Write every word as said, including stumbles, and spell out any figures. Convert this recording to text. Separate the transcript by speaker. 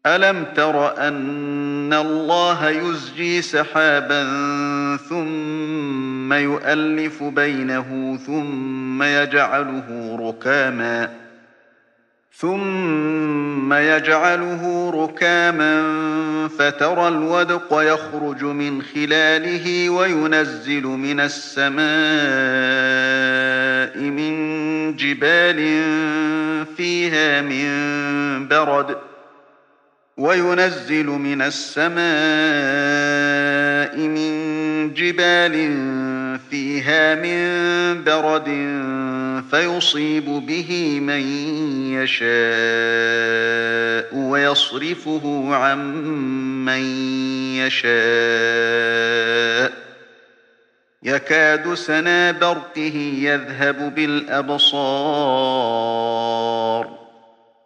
Speaker 1: ألم تر أن الله يزجي سحابا ثم يؤلف بينه ثم يجعله ركاما ثم يجعله ركاما فترى الودق يخرج من خلاله وينزل من السماء من جبال فيها من برد وينزل من السماء من جبال فيها من برد فيصيب به من يشاء ويصرفه عن من يشاء يكاد سنا برقه يذهب بالأبصار